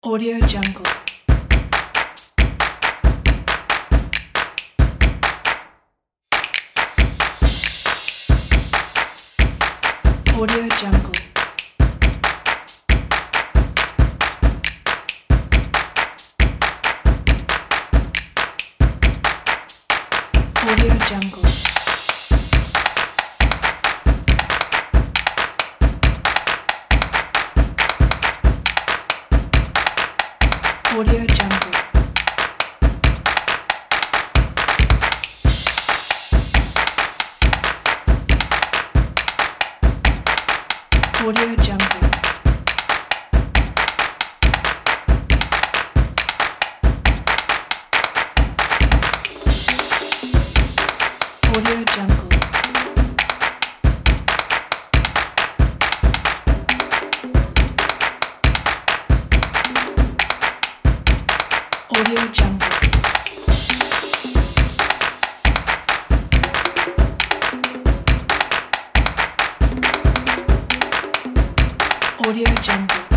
Audio Jungle. Audio Jungle. Audio Jungle. Audio Jungle. Audio Jungle. Audio Jungle. Audio Jungle. Audio Jungle.